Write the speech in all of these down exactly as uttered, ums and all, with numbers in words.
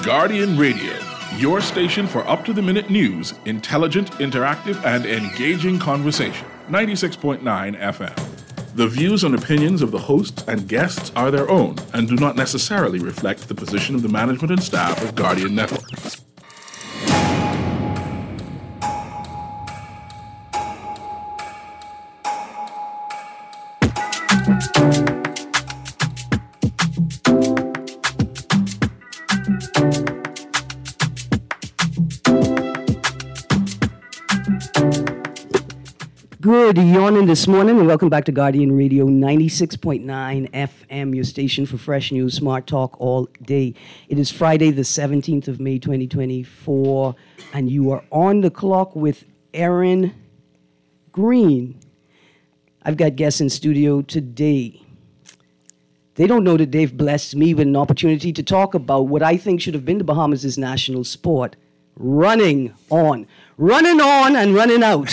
Guardian Radio, your station for up-to-the-minute news, intelligent, interactive, and engaging conversation. ninety-six point nine F M. The views and opinions of the hosts and guests are their own and do not necessarily reflect the position of the management and staff of Guardian Network. Good morning this morning, and welcome back to Guardian Radio ninety-six point nine F M, your station for fresh news, smart talk all day. It is Friday, the seventeenth of May, twenty twenty-four, and you are on the clock with Aaron Green. I've got guests in studio today. They don't know that they've blessed me with an opportunity to talk about what I think should have been the Bahamas' national sport, running on. Running on and running out.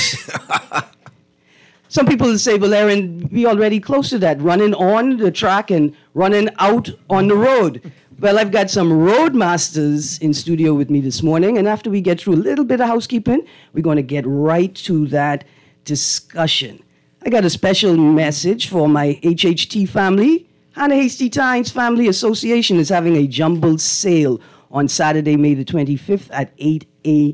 Some people say, well, Aaron, we already close to that, running on the track and running out on the road. Well, I've got some road masters in studio with me this morning, and after we get through a little bit of housekeeping, we're going to get right to that discussion. I got a special message for my H H T family. Hannah Hasty Tynes Family Association is having a jumbled sale on Saturday, May the twenty-fifth at eight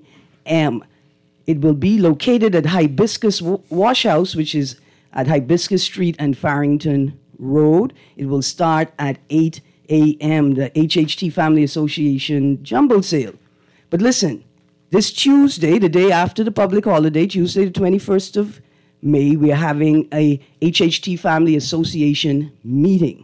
a.m. It will be located at Hibiscus Wash House, which is at Hibiscus Street and Farrington Road. It will start at eight a.m., the H H T Family Association Jumble Sale. But listen, this Tuesday, the day after the public holiday, Tuesday the twenty-first of May, we are having a H H T Family Association meeting.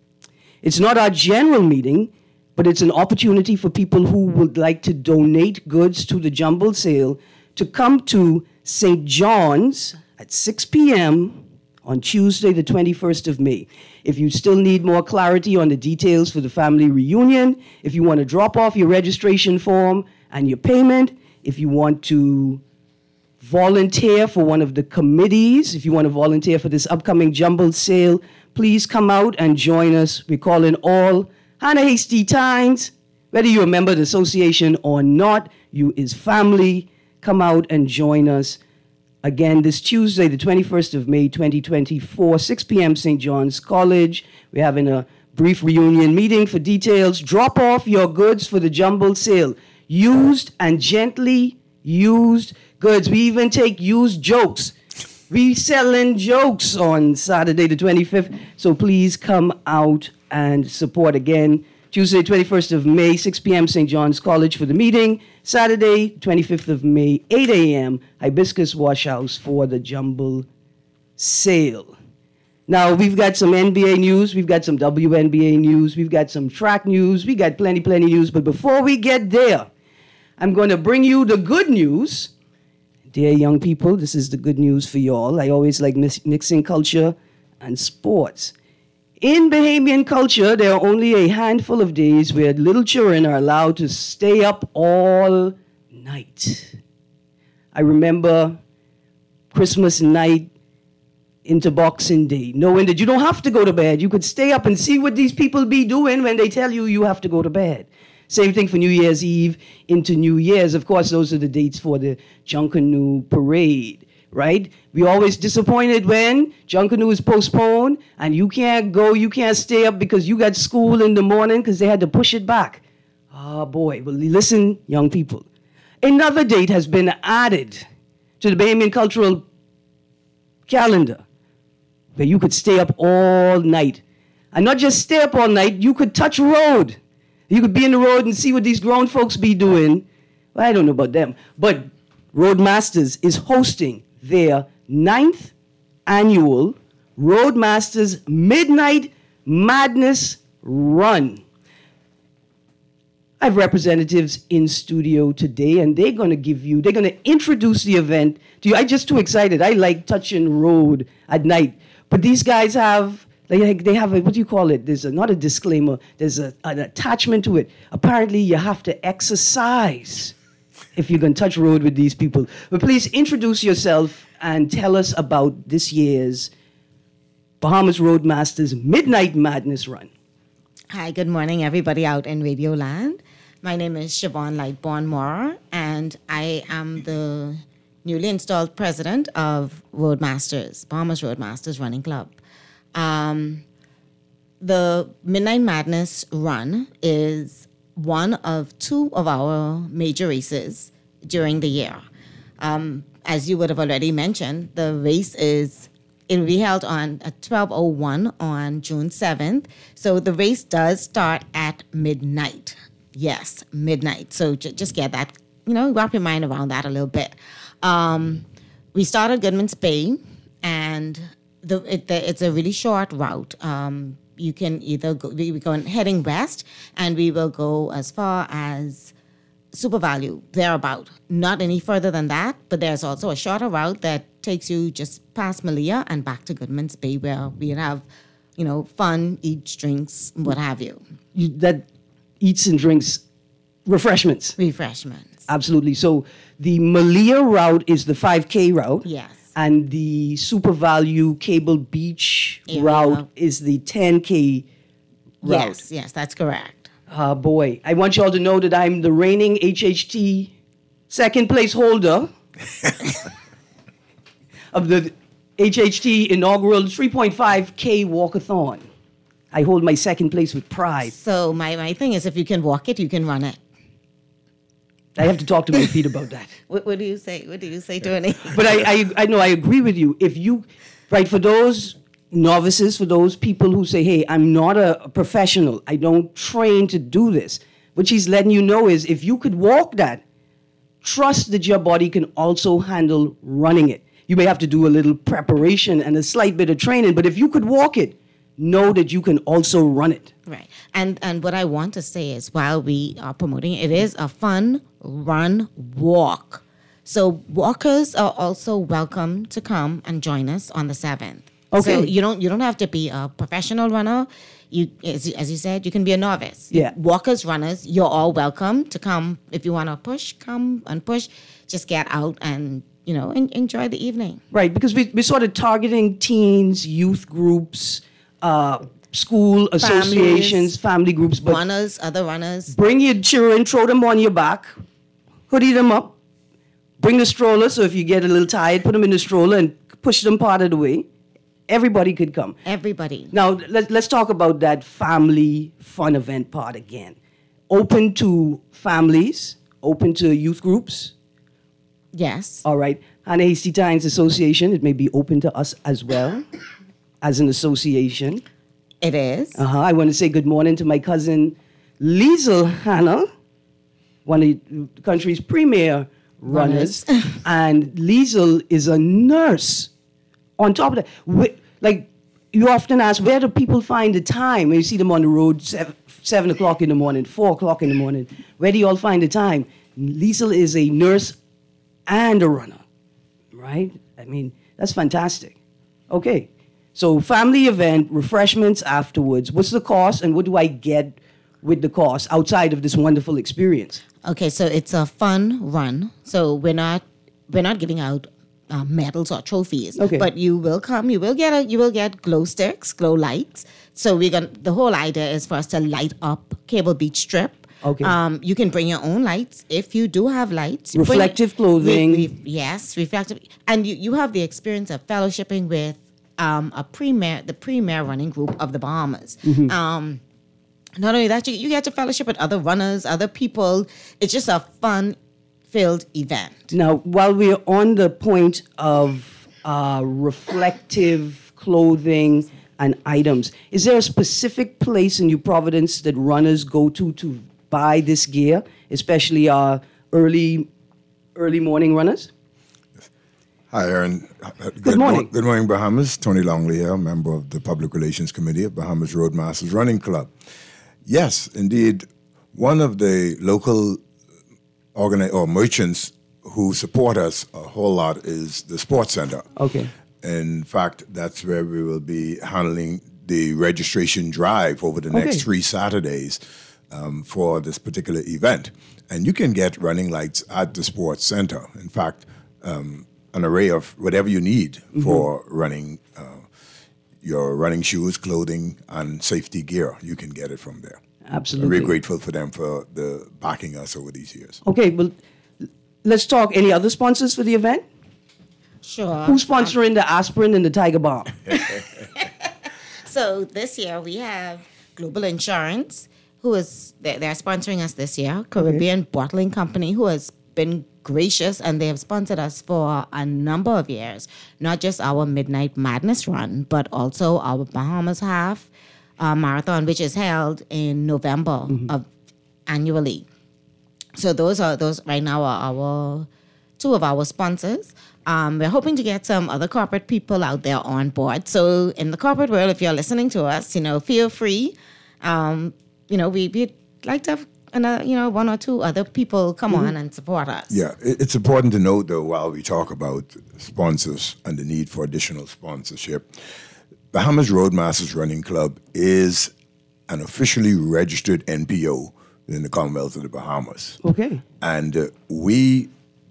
It's not our general meeting, but it's an opportunity for people who would like to donate goods to the jumble sale to come to Saint John's at six p.m. on Tuesday, the twenty-first of May. If you still need more clarity on the details for the family reunion, if you want to drop off your registration form and your payment, if you want to volunteer for one of the committees, if you want to volunteer for this upcoming jumble sale, please come out and join us. We're calling all Hannah Hasty Tynes, whether you're a member of the association or not, you is family. Come out and join us again this Tuesday, the twenty-first of May, twenty twenty-four, six p.m. Saint John's College. We're having a brief reunion meeting. For details, drop off your goods for the jumble sale. Used and gently used goods. We even take used jokes. We selling jokes on Saturday, the twenty-fifth. So please come out and support again. Tuesday, twenty-first of May, six p.m. Saint John's College for the meeting. Saturday, twenty-fifth of May, eight a.m. Hibiscus Wash House for the jumble sale. Now, we've got some N B A news. We've got some W N B A news. We've got some track news. We got plenty, plenty news. But before we get there, I'm going to bring you the good news. Dear young people, this is the good news for y'all. I always like mix- mixing culture and sports. In Bahamian culture, there are only a handful of days where little children are allowed to stay up all night. I remember Christmas night into Boxing Day, knowing that you don't have to go to bed. You could stay up and see what these people be doing when they tell you you have to go to bed. Same thing for New Year's Eve into New Year's. Of course, those are the dates for the Junkanoo Parade. Right? We're always disappointed when Junkanoo is postponed and you can't go, you can't stay up because you got school in the morning because they had to push it back. Oh boy, well listen, young people. Another date has been added to the Bahamian cultural calendar where you could stay up all night. And not just stay up all night, you could touch road. You could be in the road and see what these grown folks be doing. Well, I don't know about them, but Roadmasters is hosting their ninth annual Roadmasters Midnight Madness Run. I have representatives in studio today, and they're going to give you, they're going to introduce the event to you. I'm just too excited. I like touching road at night. But these guys have, they, they have a, what do you call it? There's a, not a disclaimer, there's a, an attachment to it. Apparently, you have to exercise if you're going to touch road with these people. But please introduce yourself and tell us about this year's Bahamas Roadmasters Midnight Madness Run. Hi, good morning, everybody out in Radio Land. My name is Siobhan Lightbourne Mora, and I am the newly installed president of Roadmasters, Bahamas Roadmasters Running Club. Um, the Midnight Madness Run is one of two of our major races during the year. Um, as you would have already mentioned, the race is, it will be held on at twelve oh one on June seventh. So the race does start at midnight. Yes, midnight. So j- just get that, you know, wrap your mind around that a little bit. Um, we start at Goodman's Bay, and the, it, the, it's a really short route. Um, you can either go, we, we're going heading west, and we will go as far as Super Value, thereabout. Not any further than that, but there's also a shorter route that takes you just past Malia and back to Goodman's Bay, where we have, you know, fun, eats, drinks, what have you. you that eats and drinks, refreshments. Refreshments. Absolutely. So the Malia route is the five K route. Yes. And the Super Value Cable Beach Area. route is the ten K route. Yes, yes, that's correct. Ah, boy. I want you all to know that I'm the reigning H H T second place holder of the H H T inaugural three point five K walkathon. I hold my second place with pride. So my, my thing is, if you can walk it, you can run it. I have to talk to my feet about that. What, what do you say? What do you say, Tony? But I, I, I know I agree with you. If you, right, for those novices, for those people who say, hey, I'm not a professional, I don't train to do this, what she's letting you know is if you could walk that, trust that your body can also handle running it. You may have to do a little preparation and a slight bit of training, but if you could walk it, know that you can also run it. Right. And and what I want to say is, while we are promoting it, it is a fun run walk. So walkers are also welcome to come and join us on the seventh. Okay. So you don't you don't have to be a professional runner. You as, as you said, you can be a novice. Yeah. Walkers, runners, you're all welcome to come. If you want to push, come and push. Just get out and, you know, en- enjoy the evening. Right, because we, we're sort of targeting teens, youth groups, uh, school associations, family groups. But Runners, other runners. bring your children, throw them on your back, hoodie them up, bring the stroller, so if you get a little tired, put them in the stroller and push them part of the way. Everybody could come. Everybody. Now, let, let's talk about that family fun event part again. Open to families, open to youth groups. Yes. All right. Hannah Hasty Tynes Association, it may be open to us as well, as an association. It is. Uh-huh. I want to say good morning to my cousin Liesl Hannah, one of the country's premier runners. Runners. And Liesl is a nurse. On top of that, wh- like you often ask, where do people find the time? When you see them on the road, seven, seven o'clock in the morning, four o'clock in the morning, where do you all find the time? Liesl is a nurse and a runner, right? I mean, that's fantastic. Okay, so family event, refreshments afterwards. What's the cost, and what do I get with the cost outside of this wonderful experience? Okay, so it's a fun run. So we're not we're not giving out uh, medals or trophies. Okay. But you will come. You will get a you will get glow sticks, glow lights. So we're gonna. The whole idea is for us to light up Cable Beach Strip. Okay. Um, you can bring your own lights if you do have lights. Bring- Reflective clothing. Re- re- yes, reflective, and you, you have the experience of fellowshipping with um, a premier the premier running group of the Bahamas. Mm-hmm. Um, not only that, you, you get to fellowship with other runners, other people. It's just a fun-filled event. Now, while we're on the point of uh, reflective clothing and items, is there a specific place in New Providence that runners go to to buy this gear, especially uh, early, early morning runners? Hi, Aaron. Good, morning. Mo- good morning, Bahamas. Tony Longley here, member of the Public Relations Committee of Bahamas Roadmasters Running Club. Yes, indeed, one of the local organi- or merchants who support us a whole lot is the Sports Center. Okay. In fact, that's where we will be handling the registration drive over the next Okay. three Saturdays um, for this particular event. And you can get running lights at the Sports Center. In fact, um, an array of whatever you need Mm-hmm. for running, uh, your running shoes, clothing, and safety gear, you can get it from there. Absolutely. We're grateful for them for the backing us over these years. Okay, well, let's talk. Any other sponsors for the event? Sure. Who's sponsoring the aspirin and the Tiger Balm? So this year we have Global Insurance, who is they're, they're sponsoring us this year. Caribbean okay. Bottling Company, who has been gracious, and they have sponsored us for a number of years. Not just our Midnight Madness run, but also our Bahamas Half uh, Marathon, which is held in November mm-hmm. of annually. So those are those right now are our two of our sponsors. Um, we're hoping to get some other corporate people out there on board. So in the corporate world, if you're listening to us, you know, feel free. Um, you know, we, we'd like to have another, you know, one or two other people come mm-hmm. on and support us. Yeah, it's important to note, though, while we talk about sponsors and the need for additional sponsorship, Bahamas Roadmasters Running Club is an officially registered N P O in the Commonwealth of the Bahamas. Okay. And uh, we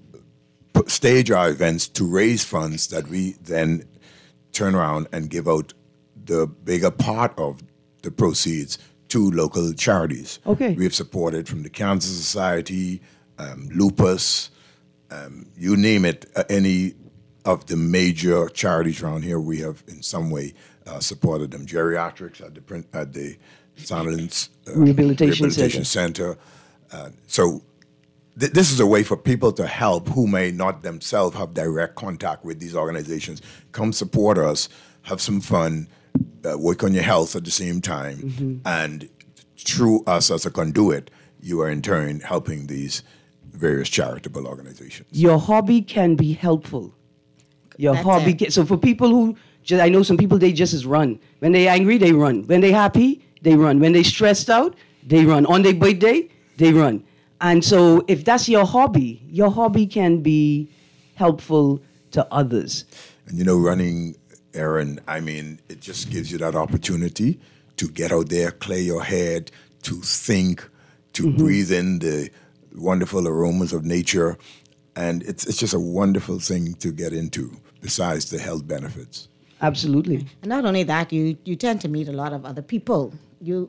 stage our events to raise funds that we then turn around and give out the bigger part of the proceeds to local charities. Okay. We have supported from the Cancer Society, um, Lupus, um, you name it, uh, any of the major charities around here, we have in some way uh, supported them. Geriatrics at the print, at the Silence uh, Rehabilitation, Rehabilitation Center. Center. Uh, so th- this is a way for people to help who may not themselves have direct contact with these organizations. Come support us, have some fun, uh, work on your health at the same time, mm-hmm. and through us as a conduit, you are in turn helping these various charitable organizations. Your hobby can be helpful. Your That's hobby it. can, so for people who, just, I know some people, they just is run. When they angry, they run. When they happy, they run. When they stressed out, they run. On their birthday, they run. And so if that's your hobby, your hobby can be helpful to others. And you know, running, Aaron, I mean, it just gives you that opportunity to get out there, clear your head, to think, to mm-hmm. breathe in the wonderful aromas of nature. And it's it's just a wonderful thing to get into, besides the health benefits. Absolutely. And not only that, you you tend to meet a lot of other people. You,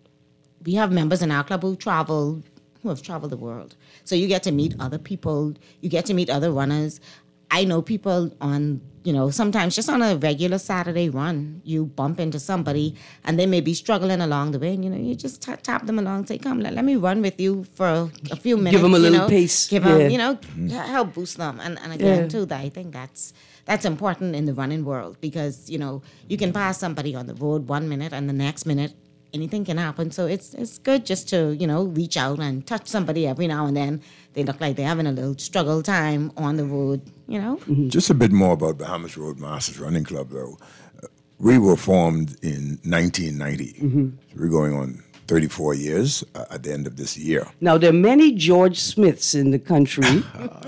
we have members in our club who travel, who have traveled the world. So you get to meet other people. You get to meet other runners. I know people on, you know, sometimes just on a regular Saturday run, you bump into somebody and they may be struggling along the way, and, you know, you just t- tap them along, say, come, let, let me run with you for a, a few minutes. Give them a little you know, pace. Give yeah. them, you know, mm-hmm. help boost them. And, and again, yeah. too, that I think that's that's important in the running world, because, you know, you can pass somebody on the road one minute and the next minute anything can happen. So it's it's good just to, you know, reach out and touch somebody every now and then. They look like they're having a little struggle time on the road, you know. Mm-hmm. Just a bit more about Bahamas Roadmasters Running Club, though. Uh, we were formed in nineteen ninety. Mm-hmm. So we're going on thirty-four years uh, at the end of this year. Now, there are many George Smiths in the country.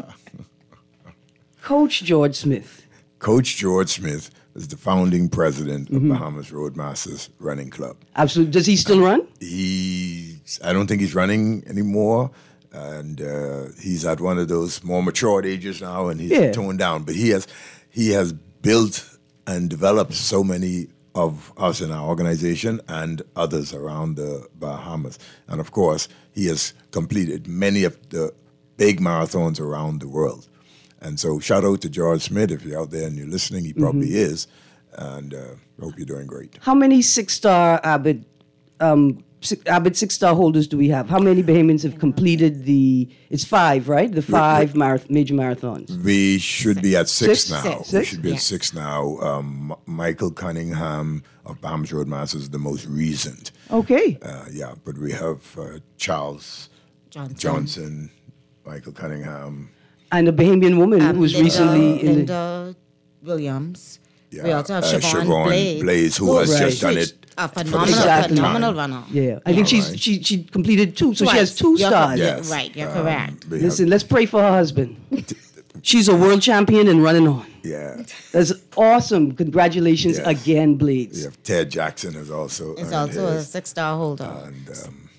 Coach George Smith. Coach George Smith is the founding president mm-hmm. of Bahamas Roadmasters Running Club. Absolutely. Does he still run? He, I don't think he's running anymore. And uh, he's at one of those more matured ages now, and he's yeah. toned down. But he has he has built and developed so many of us in our organization and others around the Bahamas. And of course, he has completed many of the big marathons around the world. And so shout out to George Smith. If you're out there and you're listening, he probably mm-hmm. is. And uh, hope you're doing great. How many six-star Abbott um, six, Abbott six-star holders do we have? How many Bahamians have completed the, it's five, right? The five marath- major marathons. We should be at six, six? now. Six. We should be Yes. at six now. Um, Michael Cunningham of Bahamas Roadmasters is the most recent. Okay. Uh, yeah, but we have uh, Charles Johnson. Johnson, Michael Cunningham. And a Bahamian woman Um, who was Linda, recently in the... Linda Williams. Yeah, We also have uh, Siobhan Siobhan Blaze, Blaze, who who has Right. just done it. a for the phenomenal, Exactly. phenomenal time. runner. Yeah, I think she's right. she she completed two, so she has Twice. two You're stars. co- Yes. Right, you're Um, correct. we have- Listen, let's pray for her husband. She's a world champion and running on. yeah, That's awesome. Congratulations Yes. again, we Blades. have Ted Jackson is also. It's earned also a his. six-star holder. And um,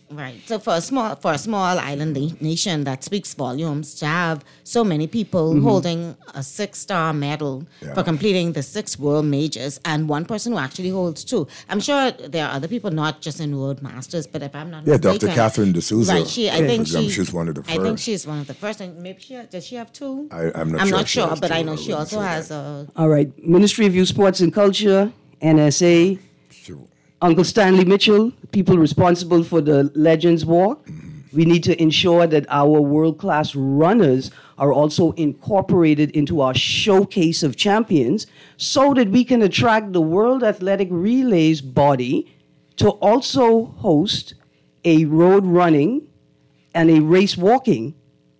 Right. So for a small for a small island na- nation, that speaks volumes to have so many people Mm-hmm. holding a six star medal Yeah. for completing the six world majors, and one person who actually holds two. I'm sure there are other people, not just in World Masters, but if I'm not Yeah, mistaken, Doctor Catherine D'Souza. Right. She, I for think example, she, she's one of the I think first. she's one of the first, and maybe she does she have two? I, I'm not I'm sure. not if she sure, has but I two. know she wouldn't also say has that. a. All right. Ministry of Youth, Sports and Culture, N S A, Sure. Uncle Stanley Mitchell, people responsible for the Legends Walk. We need to ensure that our world-class runners are also incorporated into our showcase of champions so that we can attract the World Athletic Relays body to also host a road running and a race walking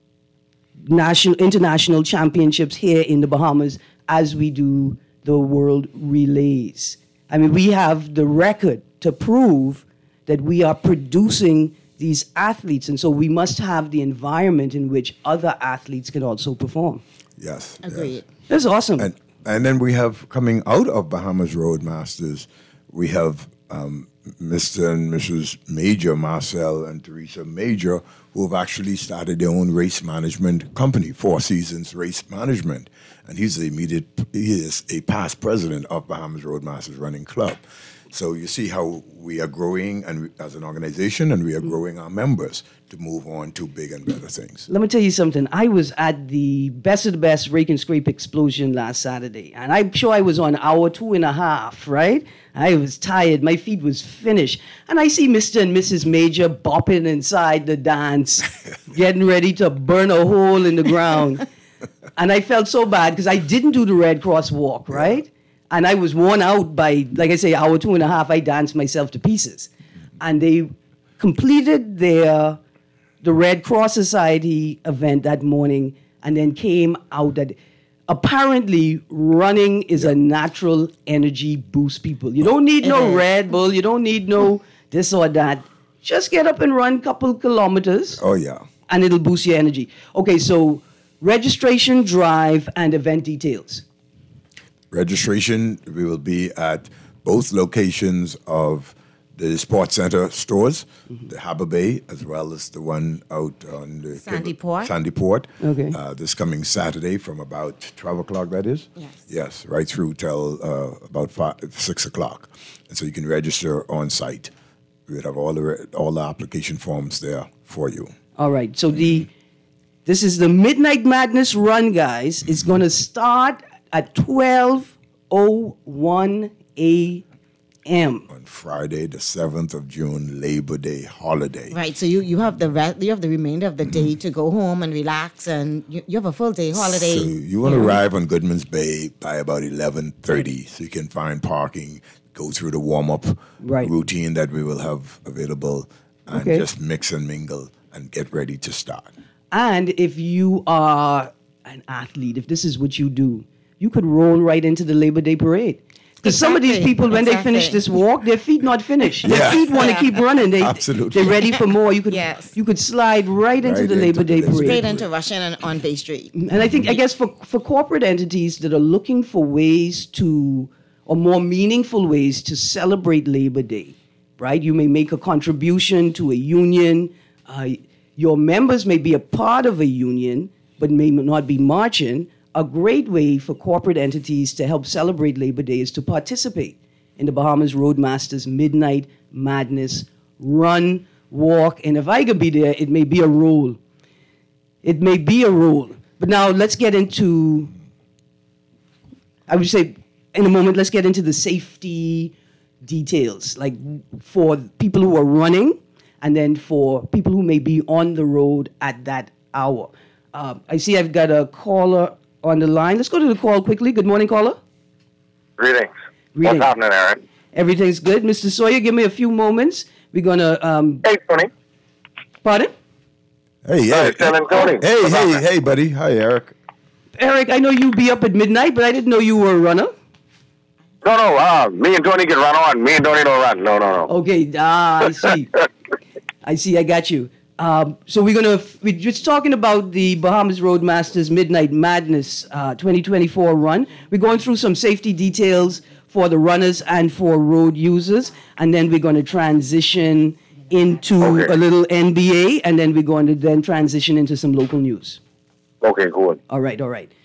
national international championships here in the Bahamas as we do the world relays. I mean, we have the record to prove that we are producing these athletes, and so we must have the environment in which other athletes can also perform. Yes. Agreed. Yes. That's awesome. And and then we have coming out of Bahamas Road Masters, we have um, Mister and Missus Major, Marcel and Teresa Major, who have actually started their own race management company, Four Seasons Race Management. And he's the immediate, he is a past president of Bahamas Road Masters Running Club. So you see how we are growing and we, as an organization, and we are growing our members to move on to big and better things. Let me tell you something. I was at the Best of the Best Rake and Scrape Explosion last Saturday, and I'm sure I was on hour two and a half, right? I was tired. My feet was finished. And I see Mister and Missus Major bopping inside the dance, getting ready to burn a hole in the ground. And I felt so bad because I didn't do the Red Cross walk, right? And I was worn out by, like I say, hour two and a half. I danced myself to pieces. And they completed their the Red Cross Society event that morning and then came out that apparently running is a natural energy boost, people. You don't need no is. Red Bull. You don't need no this or that. Just get up and run a couple kilometers Oh, yeah. and it'll boost your energy. Okay, so registration, drive, and event details. Registration, we will be at both locations of the Sports Center stores, Mm-hmm. the Harbour Bay, as well as the one out on the Sandy Port. Sandy Port. Okay. Uh, this coming Saturday from about twelve o'clock, that is? Yes. Yes, right through till uh, about five, six o'clock. And so you can register on site. We have all the, re- all the application forms there for you. All right, so the this is the Midnight Madness Run, guys. It's going to start at twelve oh one a.m. On Friday, the seventh of June, Labor Day holiday. Right, so you, you have the re- you have the remainder of the day to go home and relax, and you, you have a full day holiday. So you want to arrive on Goodman's Bay by about eleven thirty, so you can find parking, go through the warm-up Right. routine that we will have available, and Okay. just mix and mingle and get ready to start. And if you are an athlete, if this is what you do, you could roll right into the Labor Day parade. Because some of these Exactly, people, when they finish exactly. this walk, their feet not finished. Their Yeah. feet want to Yeah. keep running. They, Absolutely. They're ready for more. You could Yes. you could slide right into Right the into Labor the Day Labor parade. Straight into Russian and on Bay Street. And I think, I guess, for, for corporate entities that are looking for ways to, or more meaningful ways to celebrate Labor Day, right? You may make a contribution to a union. Uh, your members may be a part of a union, but may not be marching. A great way for corporate entities to help celebrate Labor Day is to participate in the Bahamas Roadmasters Midnight Madness Run, Walk. And if I could be there, it may be a role. It may be a role. But now let's get into, I would say in a moment, let's get into the safety details, like for people who are running and then for people who may be on the road at that hour. Uh, I see I've got a caller on the line. Let's go to the call quickly. Good morning, caller. Greetings. Greetings. What's happening, Aaron? Everything's good. Mister Sawyer, give me a few moments. We're going to, um, Hey, Tony. pardon? Hey, Hi, hey, San Antonio. hey, What's hey, happening? hey, buddy. Hi, Eric. Eric, I know you be up at midnight, but I didn't know you were a runner. No, no, uh, me and Tony can run on. Me and Tony don't run. No, no, no. Okay, ah, I see. I see, I got you. Um, so we're gonna we're just talking about the Bahamas Roadmasters Midnight Madness uh, twenty twenty-four run. We're going through some safety details for the runners and for road users, and then we're going to transition into Okay. a little N B A, and then we're going to then transition into some local news. Okay, cool. All right, all right.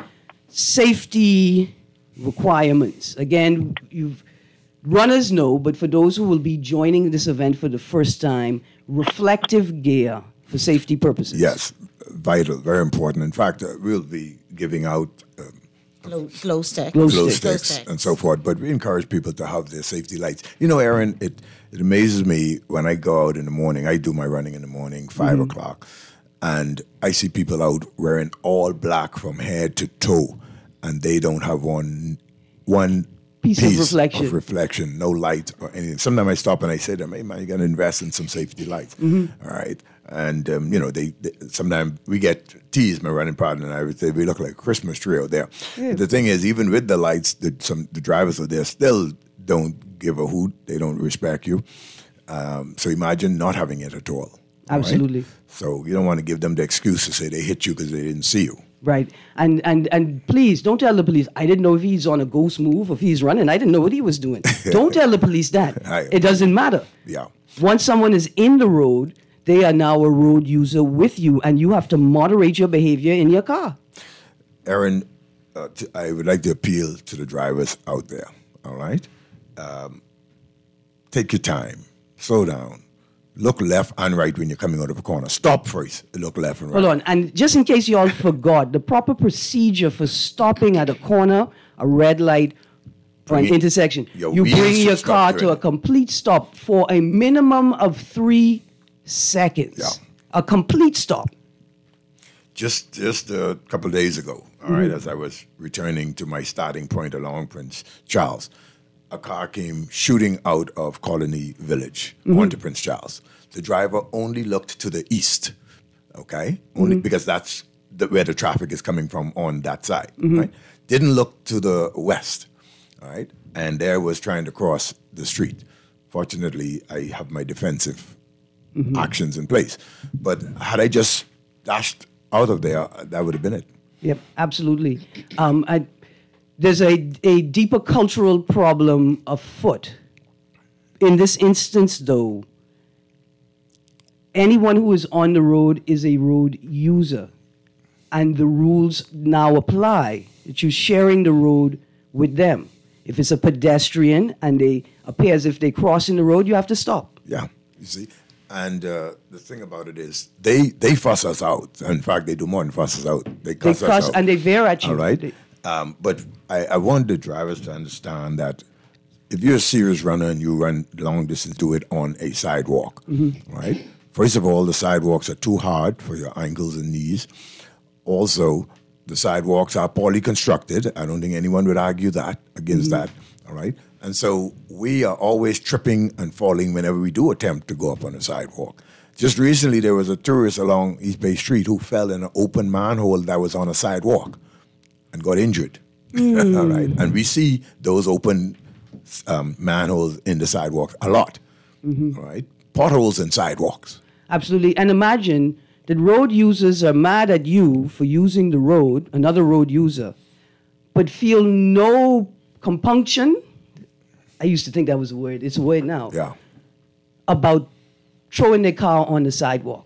Safety requirements. Again, you've runners know, but for those who will be joining this event for the first time, reflective gear for safety purposes. Yes, vital, very important. In fact, uh, we'll be giving out um, Glow, glow stick. Glow glow sticks. sticks, sticks. and so forth, but we encourage people to have their safety lights. You know, Aaron, it, it amazes me when I go out in the morning. I do my running in the morning, five Mm-hmm. o'clock, and I see people out wearing all black from head to toe, and they don't have one one Piece of reflection. of reflection, no light or anything. Sometimes I stop and I say to them, "Hey man, you got to invest in some safety lights." Mm-hmm. All right, and um, you know, they, they sometimes we get teased. My running partner and I would say we look like a Christmas tree out there. But the thing is, even with the lights, the, some the drivers out there still don't give a hoot. They don't respect you. Um, so imagine not having it at all. all right? Absolutely. So you don't want to give them the excuse to say they hit you because they didn't see you. Right. And, and and please don't tell the police, I didn't know if he's on a ghost move, if he's running. I didn't know what he was doing. Don't tell the police that. I- It doesn't matter. Yeah. Once someone is in the road, they are now a road user with you, and you have to moderate your behavior in your car. Aaron, uh, t- I would like to appeal to the drivers out there, all right? Um, take your time, slow down, look left and right when you're coming out of a corner. Stop first, look left and right. Hold on. And just in case you all forgot, the proper procedure for stopping at a corner, a red light, for an Bring it- intersection, your you wheels bring should your stop car doing to a it. complete stop for a minimum of three seconds. Yeah. A complete stop. Just just a couple of days ago, all right, as I was returning to my starting point along Prince Charles, a car came shooting out of Colony Village onto Prince Charles. The driver only looked to the east, okay, only because that's the, where the traffic is coming from on that side, right? Didn't look to the west, all right, and there was trying to cross the street. Fortunately, I have my defensive actions in place, but had I just dashed out of there, that would have been it. Yep, absolutely. Um, I, there's a, a deeper cultural problem afoot. In this instance, though, anyone who is on the road is a road user, and the rules now apply that you're sharing the road with them. If it's a pedestrian and they appear as if they're crossing the road, you have to stop. Yeah, you see. And uh, the thing about it is, they, they fuss us out. In fact, they do more than fuss us out. They They cuss us cuss out. and they veer at you. All right. They- Um, but I, I want the drivers to understand that if you're a serious runner and you run long distance, do it on a sidewalk, right? First of all, the sidewalks are too hard for your ankles and knees. Also, the sidewalks are poorly constructed. I don't think anyone would argue that against that, all right? And so we are always tripping and falling whenever we do attempt to go up on a sidewalk. Just recently, there was a tourist along East Bay Street who fell in an open manhole that was on a sidewalk and got injured. All right. And we see those open um, manholes in the sidewalks a lot. All right. Potholes in sidewalks. Absolutely. And imagine that road users are mad at you for using the road, another road user, but feel no compunction. I used to think that was a word. It's a word now. Yeah. About throwing their car on the sidewalk.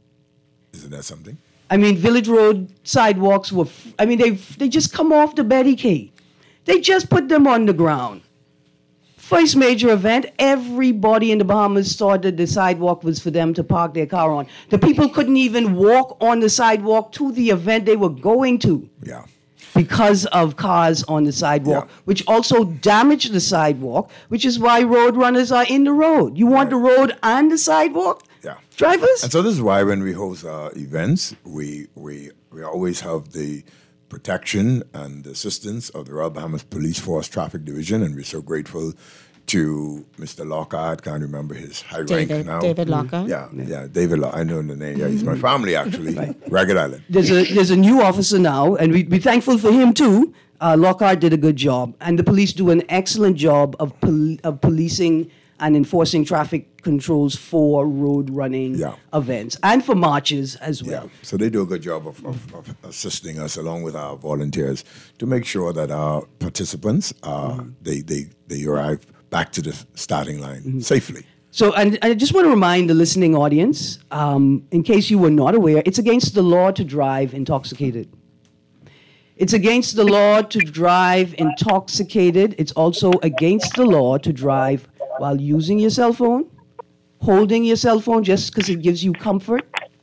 Isn't that something? I mean, Village Road sidewalks were, f- I mean, they they just come off the Betty K. They just put them on the ground. First major event, everybody in the Bahamas thought that the sidewalk was for them to park their car on. The people couldn't even walk on the sidewalk to the event they were going to Yeah. because of cars on the sidewalk, Yeah. which also damage the sidewalk, which is why road runners are in the road. You want the road and the sidewalk? Yeah. Drivers? And so this is why when we host our events, we we we always have the protection and the assistance of the Royal Bahamas Police Force Traffic Division, and we're so grateful to Mister Lockhart. Can't remember his high rank David, now. David Locker. Yeah, yeah, David. Lock- I know the name. Yeah, he's my family actually. Ragged Island. There's a there's a new officer now, and we, we're thankful for him too. Uh, Lockhart did a good job, and the police do an excellent job of pol- of policing and enforcing traffic controls for road running Yeah. events and for marches as Yeah, well. so they do a good job of, of, of assisting us along with our volunteers to make sure that our participants uh, they, they they arrive back to the starting line safely. So, and I just want to remind the listening audience, um, in case you were not aware, it's against the law to drive intoxicated. It's against the law to drive intoxicated. It's also against the law to drive while using your cell phone, holding your cell phone just because it gives you comfort.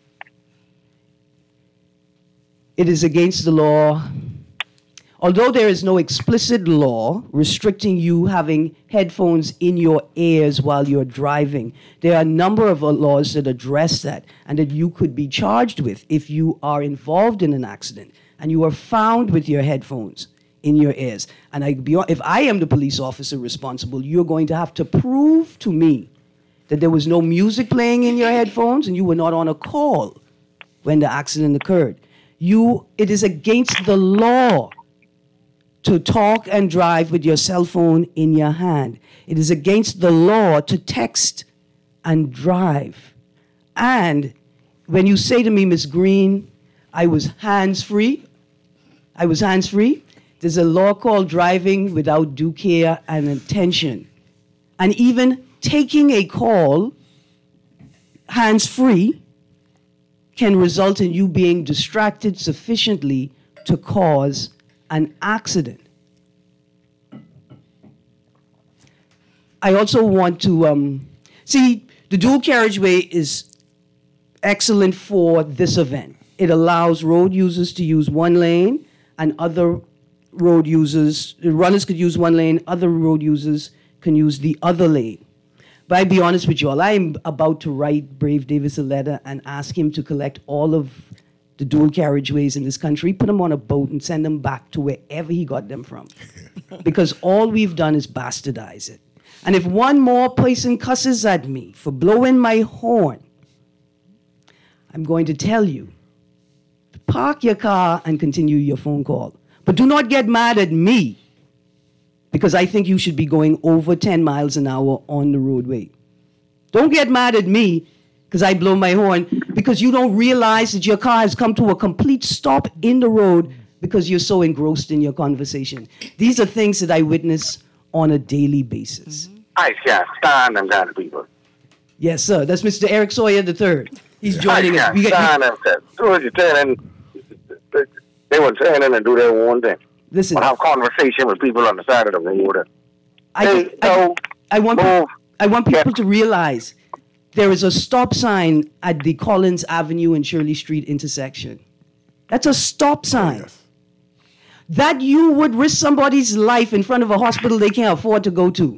It is against the law. Although there is no explicit law restricting you having headphones in your ears while you're driving, there are a number of laws that address that and that you could be charged with if you are involved in an accident and you are found with your headphones in your ears. And I, if I am the police officer responsible, you're going to have to prove to me that there was no music playing in your headphones and you were not on a call when the accident occurred. You, it is against the law to talk and drive with your cell phone in your hand. It is against the law to text and drive. And when you say to me, Miss Green, I was hands-free, I was hands-free, there's a law called driving without due care and attention. And even taking a call hands-free can result in you being distracted sufficiently to cause an accident. I also want to, um, see, the dual carriageway is excellent for this event. It allows road users to use one lane and other road users, runners could use one lane, other road users can use the other lane. But I'll be honest with you all, I'm about to write Brave Davis a letter and ask him to collect all of the dual carriageways in this country, put them on a boat and send them back to wherever he got them from. Because all we've done is bastardize it. And if one more person cusses at me for blowing my horn, I'm going to tell you, park your car and continue your phone call. But do not get mad at me, because I think you should be going over ten miles an hour on the roadway. Don't get mad at me because I blow my horn, because you don't realize that your car has come to a complete stop in the road because you're so engrossed in your conversation. These are things that I witness on a daily basis. I can't stand them kind of people. Yes, sir. That's Mister Eric Sawyer the third. He's joining I us. can't We get- stand them. As soon as you turn in, they will turn in and do their own thing. Listen, Or have conversation with people on the side of the road. I, Hey, I, no, I want move. I want people Yeah. to realize there is a stop sign at the Collins Avenue and Shirley Street intersection. That's a stop sign. Yes. That you would risk somebody's life in front of a hospital they can't afford to go to.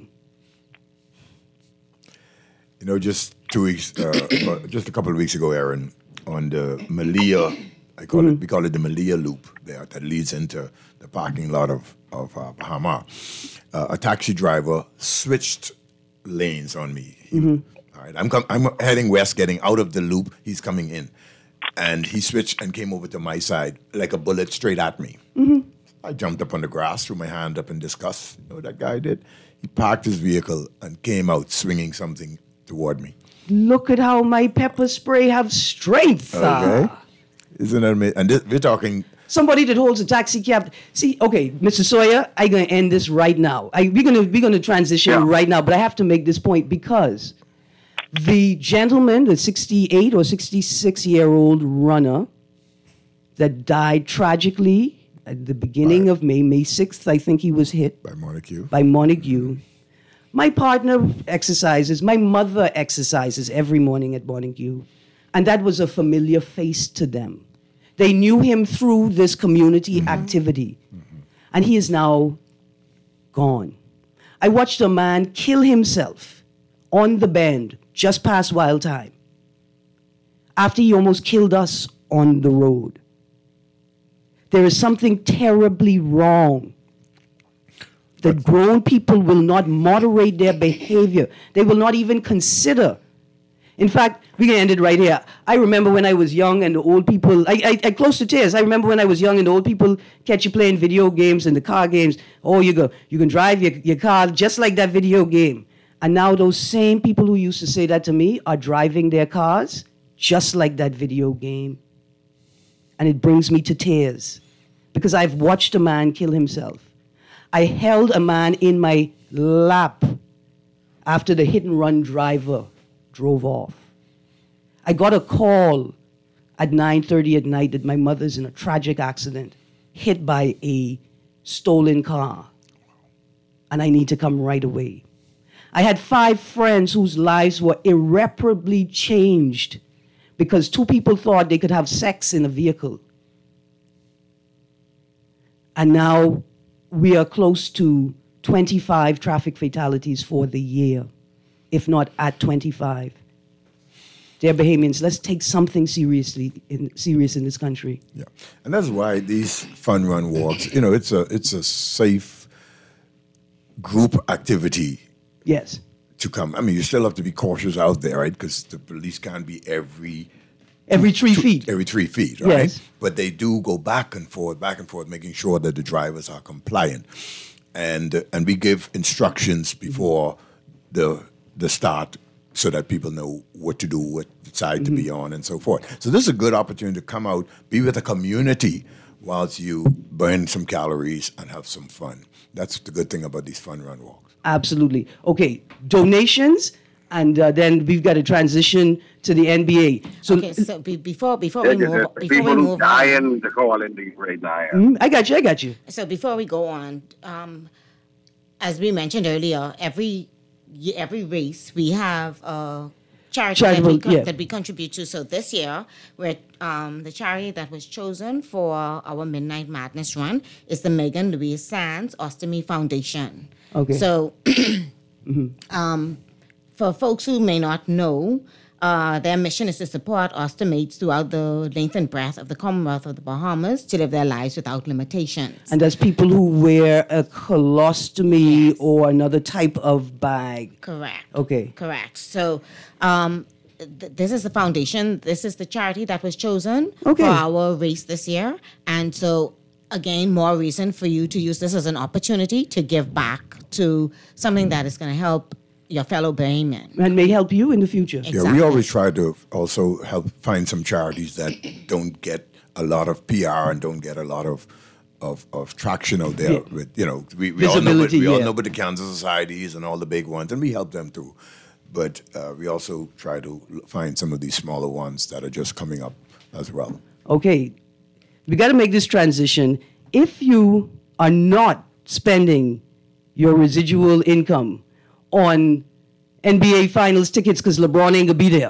You know, just two weeks, uh, well, just a couple of weeks ago, Aaron, on the Malia, I call Mm-hmm. it, we call it the Malia Loop there that leads into the parking lot of, of uh, Bahama. Uh, a taxi driver switched lanes on me. Mm-hmm. All right, I'm, com- I'm heading west, getting out of the loop. He's coming in. And he switched and came over to my side like a bullet straight at me. Mm-hmm. I jumped up on the grass, threw my hand up in disgust. You know what that guy did? He parked his vehicle and came out swinging something toward me. Look at how my pepper spray have strength. Okay. ah. Isn't that amazing? And this, we're talking, Somebody that holds a taxi cab. See, okay, Mister Sawyer, I'm gonna end this right now. I, we're gonna we're gonna transition Yeah. right now, but I have to make this point because the gentleman, the sixty-eight or sixty-six year old runner that died tragically at the beginning Right. of May, May sixth, I think he was hit by Montague. by Montague. My partner exercises, my mother exercises every morning at Montague. And that was a familiar face to them. They knew him through this community activity. And he is now gone. I watched a man kill himself on the bend just past Wild Time after he almost killed us on the road. There is something terribly wrong that grown people will not moderate their behavior. They will not even consider. In fact, we can end it right here. I remember when I was young and the old people, I, I, I close to tears. I remember when I was young and the old people catch you playing video games and the car games. Oh, you go, you can drive your, your car just like that video game. And now those same people who used to say that to me are driving their cars just like that video game. And it brings me to tears because I've watched a man kill himself. I held a man in my lap after the hit-and-run driver drove off. I got a call at nine thirty at night that my mother's in a tragic accident, hit by a stolen car, and I need to come right away. I had five friends whose lives were irreparably changed because two people thought they could have sex in a vehicle. And now we are close to twenty-five traffic fatalities for the year, if not at twenty-five. Dear Bahamians, let's take something seriously in, serious in this country. Yeah, and that's why these fun run walks, you know, it's a it's a safe group activity. Yes. To come. I mean, you still have to be cautious out there, right? Because the police can't be every every three two, feet. Every three feet, right? Yes. But they do go back and forth, back and forth, making sure that the drivers are compliant, and uh, and we give instructions before the the start so that people know what to do, what side mm-hmm. to be on, and so forth. So this is a good opportunity to come out, be with the community, whilst you burn some calories and have some fun. That's the good thing about these fun run walks. Absolutely. Okay, donations, and uh, then we've got to transition to the N B A. So, okay, so be, before before we move, before people we move dying on, to call in the right now. Mm, I got you. I got you. So before we go on, um, as we mentioned earlier, every every race we have a charity that we, con- yeah. that we contribute to. So this year, we're um, the charity that was chosen for our Midnight Madness run is the Megan Louise Sands Ostomy Foundation. Okay. So, mm-hmm. um, for folks who may not know, uh, their mission is to support ostomates throughout the length and breadth of the Commonwealth of the Bahamas to live their lives without limitations. And that's people who wear a colostomy yes. or another type of bag. Correct. Okay. Correct. So, um, th- this is the foundation. This is the charity that was chosen okay. for our race this year. And so, again, more reason for you to use this as an opportunity to give back to something that is going to help your fellow Bahamian. And may help you in the future. Exactly. Yeah, we always try to also help find some charities that don't get a lot of P R and don't get a lot of of, of traction out there. Yeah. With you know, we, we all know about, we yeah. all know about the cancer societies and all the big ones, and we help them too. But uh, we also try to find some of these smaller ones that are just coming up as well. Okay, we got to make this transition. If you are not spending your residual income on N B A Finals tickets because LeBron ain't gonna be there,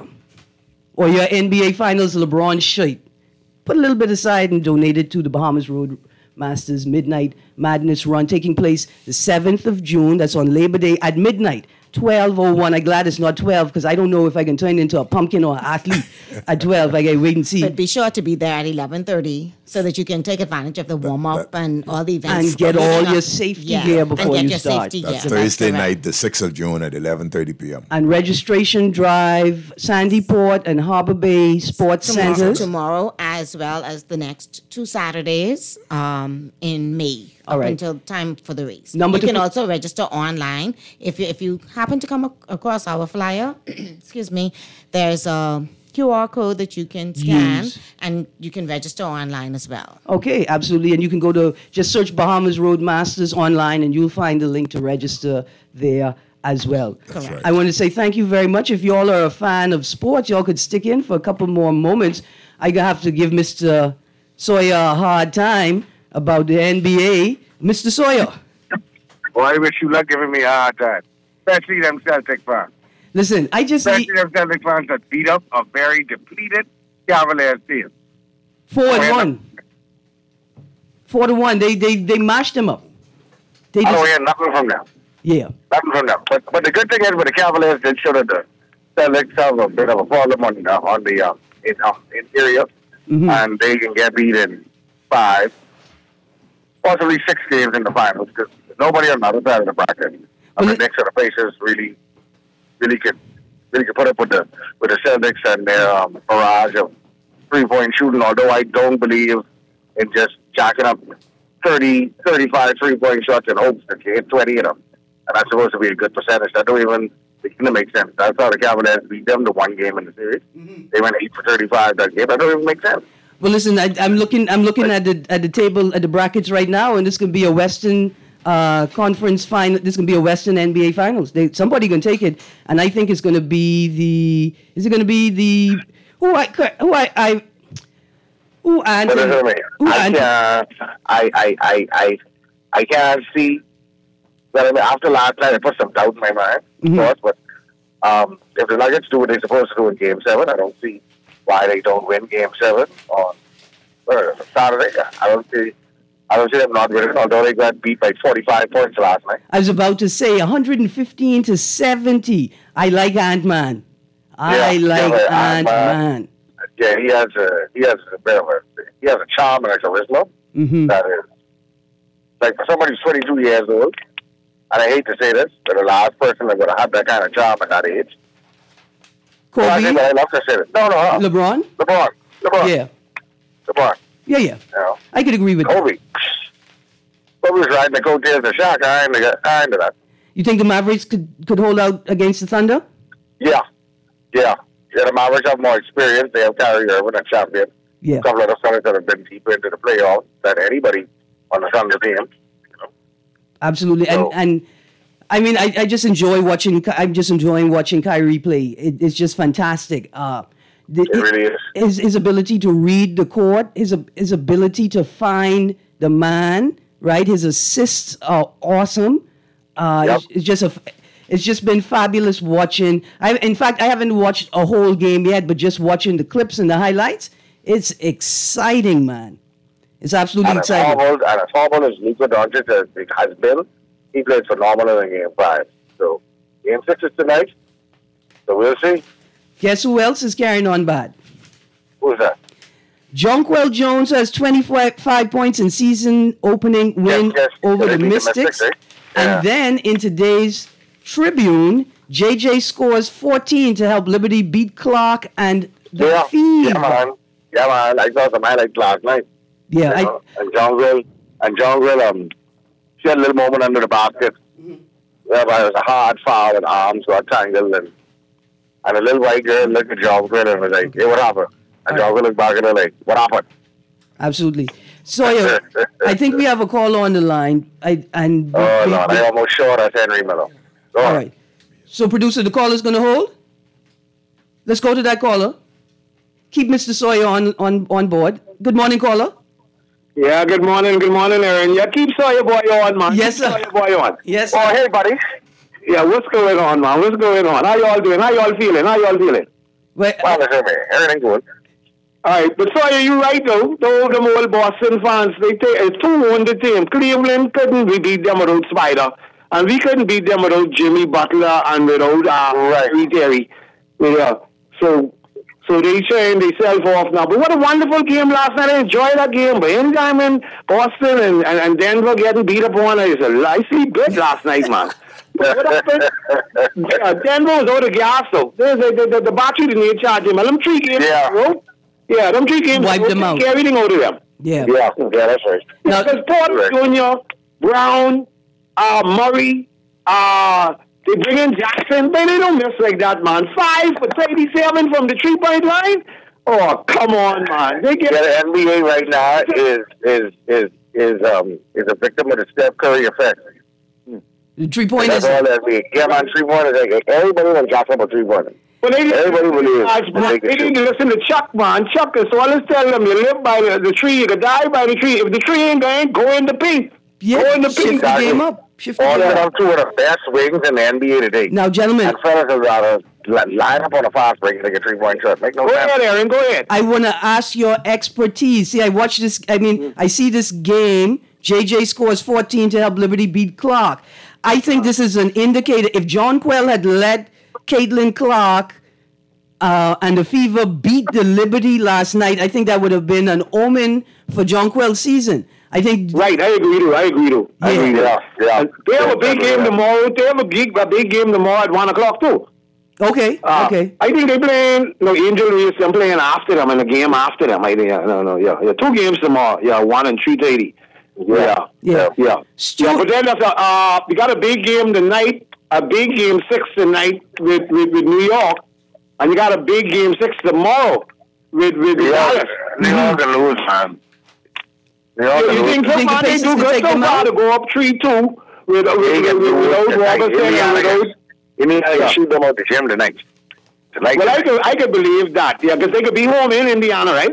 or your N B A Finals LeBron shirt, put a little bit aside and donate it to the Bahamas Road Masters Midnight Madness Run taking place the seventh of June. That's on Labor Day at midnight. twelve oh one. I'm glad it's not twelve because I don't know if I can turn into a pumpkin or an athlete at twelve. I gotta wait and see. But be sure to be there at eleven thirty so that you can take advantage of the warm up and all the events. And get all up. your safety yeah. gear before and get you your start. Safety That's gear. Thursday That's night, the sixth of June at eleven thirty p.m. And registration drive, Sandy Port and Harbor Bay Sports tomorrow, Centers. tomorrow, as well as the next two Saturdays um, in May, All up right. until time for the race. Number you two- can also register online. If you, if you happen to come ac- across our flyer, excuse me, there's a Q R code that you can scan, Use. and you can register online as well. Okay, absolutely. And you can go to, just search Bahamas Road Masters online and you'll find the link to register there as well. Correct. right. I want to say thank you very much. If y'all are a fan of sports, y'all could stick in for a couple more moments. I have to give Mister Sawyer a hard time about the N B A. Mister Sawyer. Well, I wish you luck giving me a hard time. Especially them Celtic fans. Listen, I just Especially need them Celtic fans that beat up a very depleted Cavaliers team. four Oh, and yeah. one. Four to one. They they they mashed them up. They I just, don't hear nothing from them. yeah. Nothing from them. But, but the good thing is with the Cavaliers, they show that the Celtics have a bit of a problem on, uh, on the uh, in, uh, interior. Mhm. And they can get beat in five, possibly six games in the finals because nobody on the other side of the bracket. I Well, mean, it- next to the Pacers really, really could, really could put up with the with the Celtics and their um, barrage of three point shooting. Although I don't believe in just jacking up thirty, thirty-five three point shots in hopes that you hit twenty of them, and that's supposed to be a good percentage. That don't even begin to make sense. That's how the Cavaliers beat them the one game in the series. Mm-hmm. They went eight for thirty-five that game. That don't even make sense. Well, listen, I, I'm looking. I'm looking at the at the table at the brackets right now, and this could be a Western uh, conference final. This is going to be a Western N B A Finals. They, somebody going to take it, and I think it's going to be the. Is it going to be the who I who I I who Anthony? Who I Anthony? can't. I I I I I can't see. But I mean, after last night, it put some doubt in my mind, of Mhm. course. But um, if the Nuggets do what they're supposed to do in Game Seven, I don't see why they don't win Game Seven on uh, Saturday. I don't see. I don't see them not winning, although they got beat by forty-five points last night. I was about to say one hundred fifteen to seventy. I like Ant-Man. I Yeah, like yeah, but Ant-Man. Yeah, he has a he has a bit of a he has a charm and a charisma Mm-hmm. that is like for somebody who's twenty-two years old. And I hate to say this, but the last person that would have had that kind of charm at that age. So I Kobe, think I love to say this. No, no, uh, LeBron. LeBron, LeBron, Yeah, LeBron. yeah, yeah. You know, I could agree with that. Kobe. Kobe was riding the coattails of Shaq. I ain't I ain't into that. You think the Mavericks could, could hold out against the Thunder? Yeah, yeah. Yeah, the Mavericks have more experience. They have Kyrie Irving and champion. Yeah. A couple of the Suns that have been deeper into the playoffs than anybody on the Thunder team. Absolutely. So- And and I mean, I, I just enjoy watching. I'm just enjoying watching Kyrie play. It, it's just fantastic. Uh, the, It really is. His his ability to read the court, his his ability to find the man, right? His assists are awesome. Uh, Yep. it's, it's just a. It's just been fabulous watching. I, in fact, I haven't watched a whole game yet, but just watching the clips and the highlights, it's exciting, man. It's absolutely And as exciting. horrible, and as horrible as Luka Doncic has, has been, he played phenomenal in Game Five. So Game Six is tonight. So we'll see. Guess who else is carrying on bad? Who's that? Jonquel Jones has twenty-five points in season opening win Yes, yes. over They the beat the Mystics. Mystics, eh? Yeah. And then in today's Tribune, J J scores fourteen to help Liberty beat Clark and the Yeah, Fever. yeah, man. Yeah, man. I saw some highlights last night. Yeah, You I, know, and John Grill, and John Grill, um, she had a little moment under the basket. Mm-hmm. Yeah, but it was a hard foul and arms got tangled, and and a little white girl looked at John Grill and was like, "Hey, what happened?" And John Grill looked back at her like, "What happened?" absolutely. Sawyer, I think we have a call on the line. I and Oh we- Lord, we- I almost shot us Henry Miller. Go all on. right. So, producer, the caller's going to hold. Let's go to that caller. Keep Mister Sawyer on on on board. Good morning, caller. Yeah, good morning, good morning, Aaron. Yeah, keep Sawyer boy on, man. Yes, keep sir. Sawyer boy on. Yes. Oh, hey, buddy. Yeah, what's going on, man? What's going on? How y'all doing? How y'all feeling? How y'all feeling? Well, Well, listen, man. Everything good. All right, but Sawyer, you right though. Though them old Boston fans, they take it's two on the team. Cleveland couldn't we beat them without Spider, and we couldn't beat them without Jimmy Butler and without uh, Right. Terry Terry. Yeah, so so they showing themselves off now. But what a wonderful game last night. I enjoyed that game. But anytime in Boston and, and, and Denver getting beat up on, I said, I sleep good last night, man. But what happened? Yeah, Denver was out of gas, though. There's a, the, the, the battery didn't need charge him. And them three games, Yeah. in a row, yeah, them three games, Wiped in a row, them out. take everything out of them. yeah. Yeah, yeah, that's right. Now- Because Porter Right. Junior, Brown, uh, Murray, uh, they bring in Jackson, but they don't miss like that, man. Five for thirty-seven from the three-point line. Oh, come on, man. They get Yeah, the N B A right now is is is is um is a victim of the Steph Curry effect. The three point That's is. all that we yeah, man. Three pointers. Like, everybody wants to about three pointers. But they didn't, Everybody believes Guys, that man, they they can didn't shoot. listen to Chuck, man. Chuck is so always tell them you live by the, the tree, you could die by the tree. If the tree ain't going, go in the pink. Yeah, Go in the shift pink. the Exactly. game up. Shift the All game of up. them two are the best wings in the N B A today. Now, gentlemen, And fellas would rather li- line up on a fast break and take a three point shot. Make no Go sense. ahead, Aaron. Go ahead. I want to ask your expertise. See, I watch this. I mean, I see this game. J J scores fourteen to help Liberty beat Clark. I think this is an indicator. If John Quell had let Caitlin Clark uh, and the Fever beat the Liberty last night, I think that would have been an omen for John Quell's season. I think. Right, I agree to. I agree to. I Yeah. agree to. Yeah, yeah. And They have a big Yeah. game tomorrow. They have a big, a big game tomorrow at one o'clock too. Okay. Uh, okay. I think they playing. No, Angel Reese. I'm playing after them in the game after them. I think. Yeah, no, no, yeah, yeah. Two games tomorrow. Yeah, one and three thirty. Yeah, Yeah. yeah. Stu- Yeah, but then that's a, uh, we got a big game tonight. A big game six tonight with, with, with New York, and you got a big game six tomorrow with with New Dallas. York, New York can lose, man. Yeah, you think You think the Kilmarnock Pacers do can good take so them far out? to go up three two with, with, They with, can with, do without it tonight. Robertson and Indiana without... can- Indiana can Yeah. shoot them out the gym tonight. Tonight. Well, I tonight. could, I could believe that, yeah, because they could be home in Indiana, right?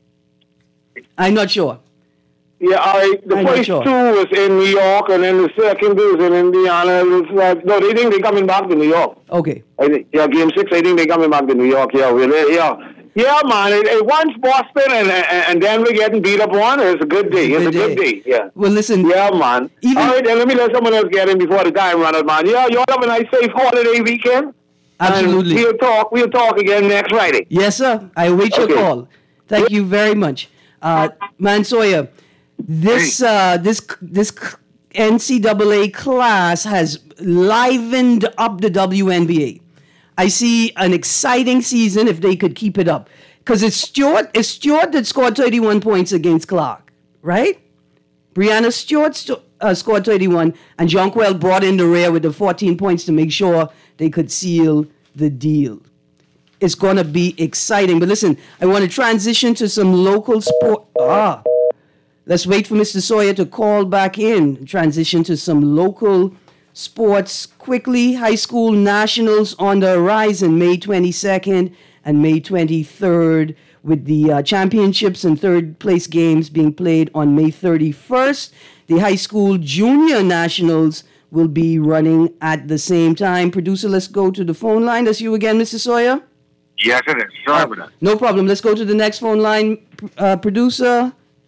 I'm not sure. Yeah, all right. The I'm not first sure. two was in New York, and then the second two was in Indiana. It was like, no, they think they're coming back to New York. Okay. I think, yeah, game six, I think they're coming back to New York. Yeah, really, yeah. Yeah, man, it, it, once Boston and, and, and Denver getting beat up on, it's a good day. It's a good day, yeah. Well, listen. Yeah, man. Even- All right, then let me let someone else get in before the time run out, man. Yeah, you all have a nice, safe holiday weekend. Absolutely. And we'll talk. We'll talk again next Friday. Yes, sir. I await your Okay. call. Thank you very much, uh, Mansoya. This uh, this this N C double A class has livened up the W N B A. I see an exciting season if they could keep it up, because it's Stewart. It's Stewart that scored thirty-one points against Clark, right? Brianna Stewart st- uh, scored thirty-one, and Jonquel brought in the rear with the fourteen points to make sure they could seal the deal. It's going to be exciting. But listen, I want to transition to some local sport. Ah, let's wait for Mister Sawyer to call back in. Transition to some local sports quickly. High school nationals on the horizon, May twenty-second and May twenty-third, with the uh, championships and third place games being played on May thirty-first. The high school junior nationals will be running at the same time. Producer, let's go to the phone line. That's you again, Mister Sawyer. Yes, it is. Sorry about that. No problem. Let's go to the next phone line, uh, producer.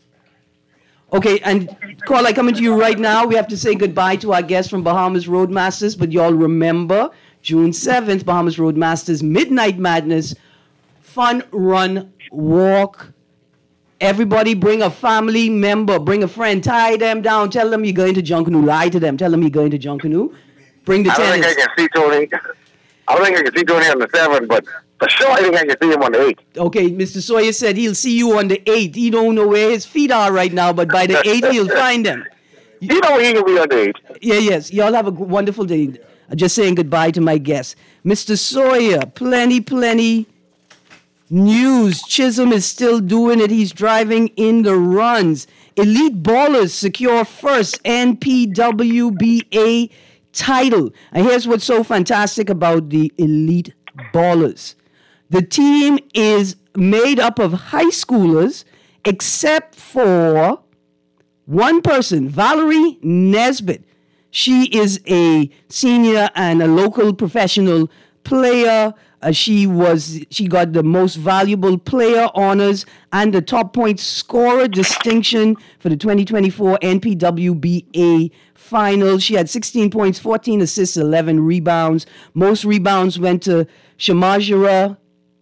Okay, and caller, coming to you right now. We have to say goodbye to our guest from Bahamas Roadmasters, but y'all remember June seventh, Bahamas Roadmasters Midnight Madness, fun run walk. Everybody bring a family member, bring a friend, tie them down, tell them you're going to Junkanoo, lie to them, tell them you're going to Junkanoo. Bring the I don't tennis. think I can see Tony. I don't think I can see Tony on the seventh, but for sure I think I can see him on the eighth. Okay, Mister Sawyer said he'll see you on the eighth. He don't know where his feet are right now, but by the eighth he'll find them. You know he can be on the eighth. Yeah, yes. Y'all have a g- wonderful day. I'm just saying goodbye to my guests. Mister Sawyer, plenty, plenty news. Chisholm is still doing it. He's driving in the runs. Elite Ballers secure first N P W B A title. And here's what's so fantastic about the Elite Ballers. The team is made up of high schoolers except for one person, Valerie Nesbitt. She is a senior and a local professional player. Uh, she was she got the most valuable player honors and the top point scorer distinction for the twenty twenty-four N P W B A finals. She had sixteen points, fourteen assists, eleven rebounds. Most rebounds went to Shamajara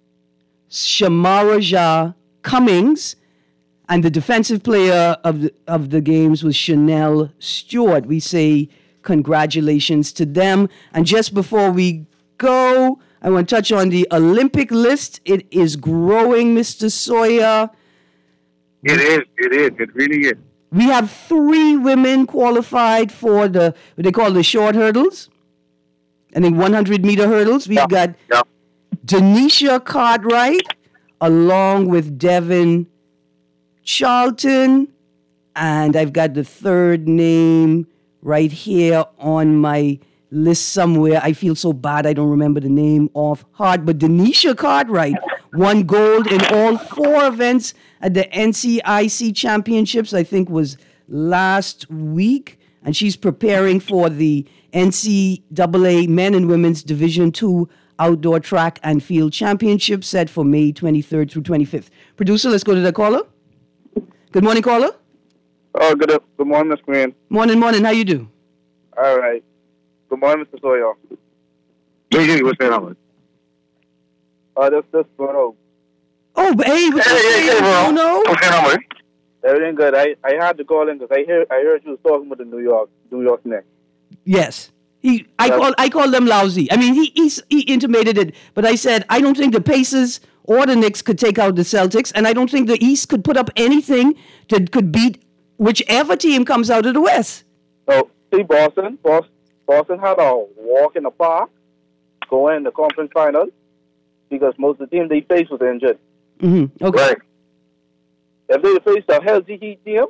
Shamaraja Cummings, and the defensive player of the, of the games was Chanel Stewart. We say congratulations to them. And just before we go, I want to touch on the Olympic list. It is growing, Mister Sawyer. It is. It is. It really is. We have three women qualified for the, what they call the short hurdles. I think one hundred meter hurdles. We've Yeah. got Yeah. Denisha Cartwright, along with Devin Charlton, and I've got the third name right here on my list somewhere. I feel so bad I don't remember the name off heart, but Denisha Cartwright won gold in all four events at the N C I C Championships, I think was last week, and she's preparing for the N C double A Men and Women's Division two Outdoor Track and Field Championship set for May twenty-third through twenty-fifth. Producer, let's go to the caller. Good morning, caller. Oh, good good morning, Miss Queen. Morning, morning. How you do? All right. Good morning, Mister Sawyer. Hey, what's going on? Uh, this this Bruno. Oh, but hey, what's Hey, up, hey, hey, bro. Bruno? What's going on, man? Everything good. I, I had to call in because I hear I heard you was talking with the New York New York Knicks. Yes. He, I Yeah. call, I call them lousy. I mean, he, he's, he intimated it, but I said I don't think the Pacers or the Knicks could take out the Celtics, and I don't think the East could put up anything that could beat whichever team comes out of the West. So see, Boston, Boston, Boston had a walk in the park going in the conference final because most of the team they faced was injured. Mm-hmm. Okay. Right. If they faced a healthy Heat team,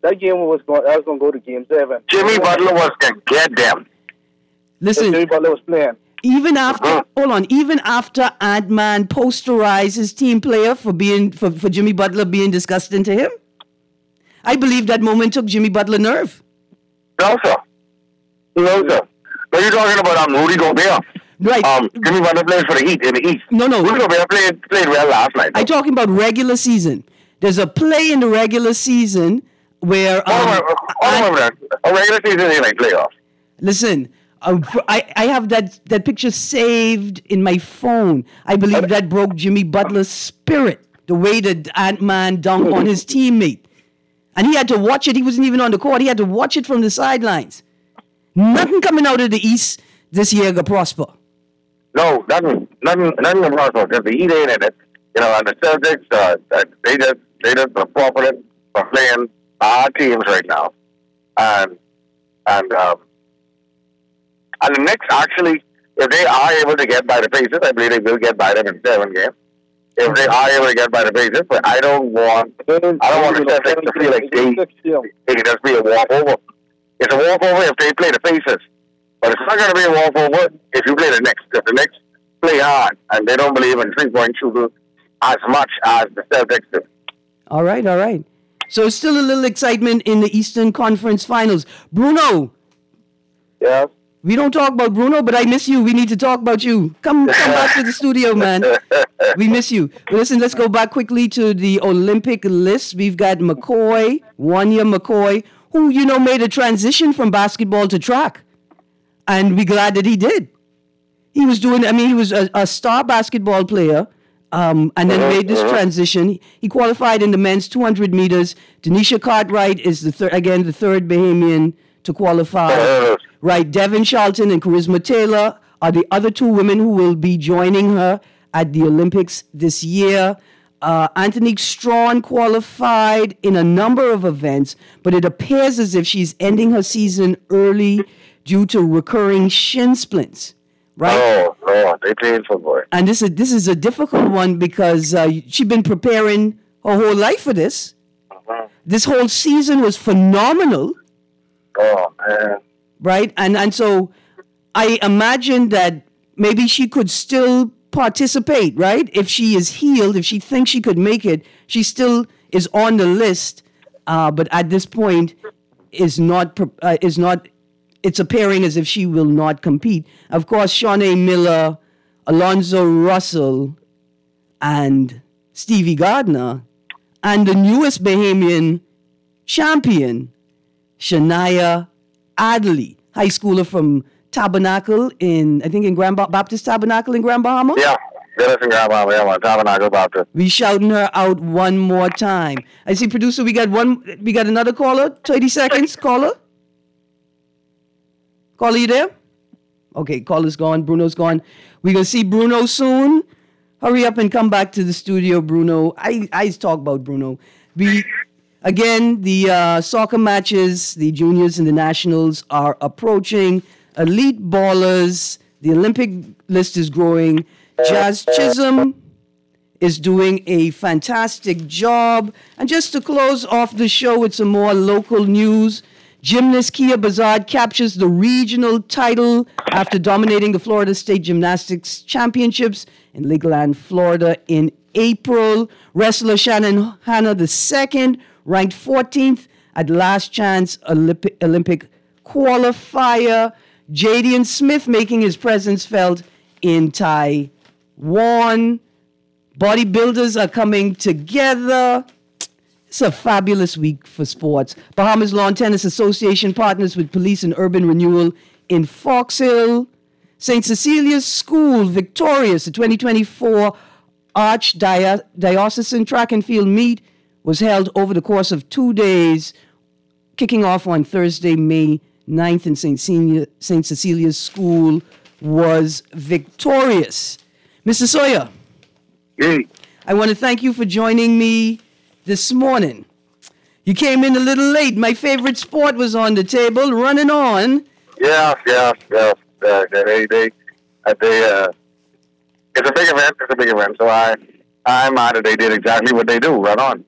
that game was going. I was going to go to game seven. Jimmy Butler was going to get them. Listen, Jimmy Butler was playing. even after, Uh-huh. hold on, even after Ant-Man posterized his team player for being, for, for Jimmy Butler being disgusting to him, I believe that moment took Jimmy Butler nerve. No, sir. No, sir. What are you talking about? Um, Rudy Gobert. Right. Um, Jimmy Butler plays for the Heat in the East. No, no. Rudy Gobert played, played well last night. I'm talking about regular season. There's a play in the regular season where... Um, Oh, Ant- oh, that. A regular season ain't like playoffs. Listen, uh, I, I have that, that picture saved in my phone. I believe that broke Jimmy Butler's spirit, the way that Ant-Man dunked on his teammate. And he had to watch it. He wasn't even on the court. He had to watch it from the sidelines. Nothing coming out of the East this year to prosper. No, nothing, nothing, nothing about it. Just the Heat ain't in it. You know, and the Celtics, uh, they just, they just profited from playing our teams right now. And, and, um, and the Knicks actually, if they are able to get by the Pacers, I believe they will get by them in seven games. If they are able to get by the Pacers, but I don't want, I don't want the Celtics to feel like they, they can just be a walkover. It's a walkover if they play the Pacers. But it's not going to be a walkover if you play the Knicks. If the Knicks play hard and they don't believe in three-point shooting as much as the Celtics do. All right, all right. So it's still a little excitement in the Eastern Conference Finals. Bruno, Yeah. we don't talk about Bruno, but I miss you. We need to talk about you. Come, come back to the studio, man. We miss you. But listen, let's go back quickly to the Olympic list. We've got McCoy, Wanya McCoy, who, you know, made a transition from basketball to track. And we're glad that he did. He was doing, I mean, he was a, a star basketball player, um, and then made this transition. He qualified in the men's two hundred meters. Denisha Cartwright is, the third, again, the third Bahamian to qualify. Right, Devin Charlton and Charisma Taylor are the other two women who will be joining her at the Olympics this year. Uh, Antonique Strawn qualified in a number of events, but it appears as if she's ending her season early due to recurring shin splints, right? Oh, no, they playing football. And this is this is a difficult one because uh, she's been preparing her whole life for this. Uh-huh. This whole season was phenomenal, Oh, man. right? And and so I imagine that maybe she could still participate, right? If she is healed, if she thinks she could make it, she still is on the list, uh, but at this point is not pre- uh, is not. It's appearing as if she will not compete. Of course, Shawnee Miller, Alonzo Russell, and Stevie Gardner, and the newest Bahamian champion, Shania Adderley, high schooler from Tabernacle in, I think in Grand ba- Baptist Tabernacle in Grand Bahama. Yeah, Dennis and Grandma, yeah, man. Tabernacle Baptist. We shouting her out one more time. I see, producer, we got one, we got another caller. thirty seconds, caller. Caller, you there? Okay, caller's gone. Bruno's gone. We're going to see Bruno soon. Hurry up and come back to the studio, Bruno. I, I talk about Bruno. We, again, the uh, soccer matches, the juniors and the nationals are approaching. Elite ballers. The Olympic list is growing. Jazz Chisholm is doing a fantastic job. And just to close off the show with some more local news, gymnast Kia Bazard captures the regional title after dominating the Florida State Gymnastics Championships in Lakeland, Florida in April. Wrestler Shannon Hanna the second, ranked fourteenth at Last Chance Olympic, Olympic qualifier. Jadian Smith making his presence felt in Taiwan. Bodybuilders are coming together. It's a fabulous week for sports. Bahamas Lawn Tennis Association partners with Police and Urban Renewal in Fox Hill. Saint Cecilia's School victorious. The twenty twenty-four Archdiocesan Track and Field Meet was held over the course of two days, kicking off on Thursday, May ninth, and Saint Cecilia, Saint Cecilia's School was victorious. Mister Sawyer, Hey. I want to thank you for joining me this morning. You came in a little late. My favorite sport was on the table, running on. Yes, yes, yes. Uh, they, they, uh, they, uh, it's a big event. It's a big event. So I, I'm mad that they did exactly what they do. Run on.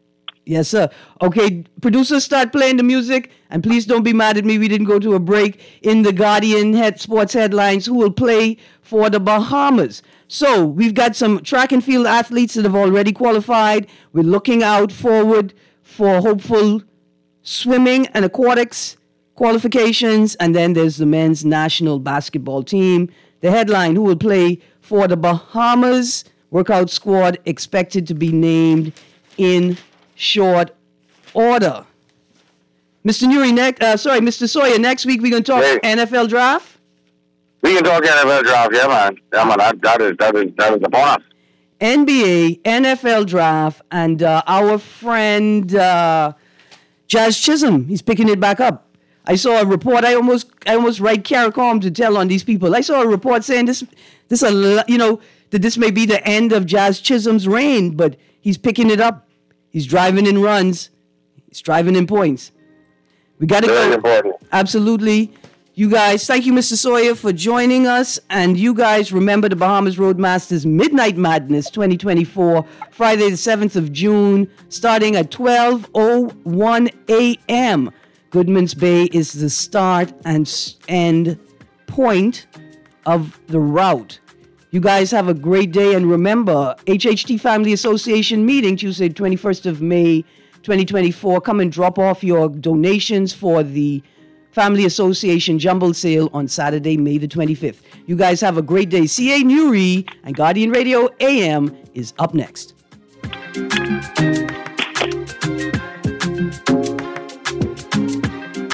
Yes, sir. Okay, producers, start playing the music. And please don't be mad at me. We didn't go to a break. In the Guardian head sports headlines, who will play for the Bahamas? So we've got some track and field athletes that have already qualified. We're looking out forward for hopeful swimming and aquatics qualifications. And then there's the men's national basketball team. The headline, who will play for the Bahamas? Workout squad expected to be named in short order. Mister Nuri, next, uh, sorry, Mister Sawyer, next week we're going to talk Hey. N F L draft? We can talk N F L draft, yeah, man. Yeah, man, that, that is that is that is the bonus. N B A, N F L draft, and uh, our friend uh, Jazz Chisholm, he's picking it back up. I saw a report. I almost, I almost write CARICOM to tell on these people. I saw a report saying this, this, a, lo- you know, that this may be the end of Jazz Chisholm's reign, but he's picking it up. He's driving in runs. He's driving in points. We got to Very go. important. Absolutely. You guys, thank you, Mister Sawyer, for joining us. And you guys remember the Bahamas Roadmasters Midnight Madness twenty twenty-four, Friday the seventh of June, starting at twelve oh one a.m. Goodman's Bay is the start and s- end point of the route. You guys have a great day. And remember, H H T Family Association meeting Tuesday, twenty-first of May, twenty twenty-four. Come and drop off your donations for the Family Association Jumble Sale on Saturday, May the twenty-fifth. You guys have a great day. C A Nuri and Guardian Radio A M is up next.